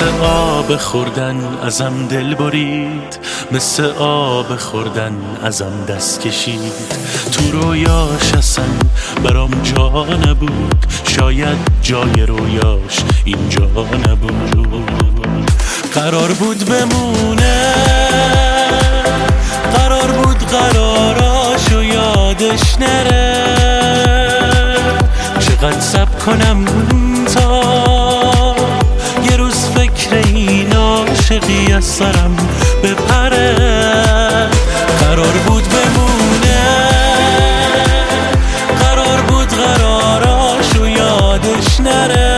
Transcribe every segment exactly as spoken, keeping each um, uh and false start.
مثل آب خوردن ازم دل برید، مثل آب خوردن ازم دست کشید. تو رویاش اصلا برام جا نبود، شاید جای رویاش اینجا نبود. قرار بود بمونه، قرار بود قراراشو یادش نره. چقدر صبر کنم تا یه روز فکر این عاشقی از سرم بپره. قرار بود بمونه، قرار بود قراراشو یادش نره.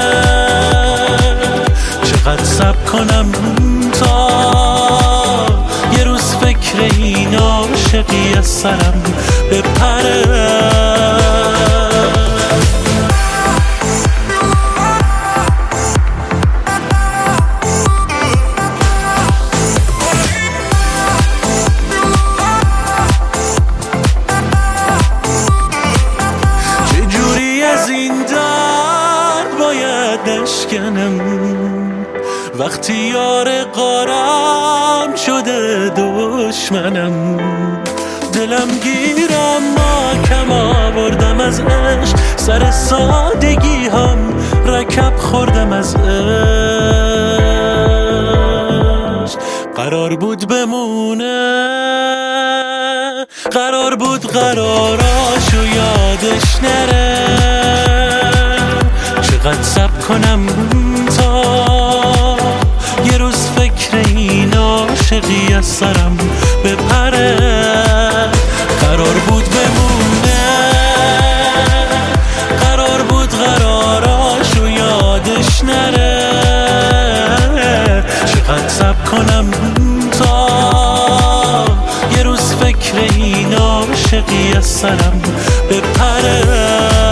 چقدر صبر کنم تا یه روز فکر این عاشقی از سرم بپره. وقتی یار قارم شده دشمنم، دلم گیرم ما کم آوردم از عشق، سر سادگی هم رکب خوردم از عشق. قرار بود بمونه، قرار بود قراراشو یادش نره. چقدر صبر کنم تا یه روز فکر این عاشقی از سرم بپره. قرار بود بمونه، قرار بود قراراشو یادش نره. چقدر صبر کنم تا یه روز فکر این عاشقی از سرم بپره.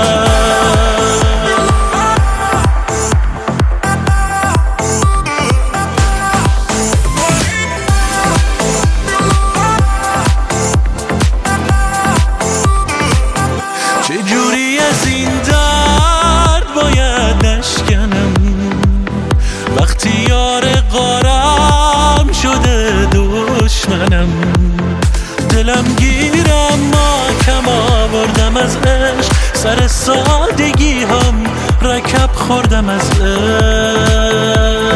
چجوری از این درد باید نشکنم، وقتی یار قارم شده دشمنم. دلم گیرم ما کم آوردم از عشق، سر سادگی هم رکب خوردم از عشق.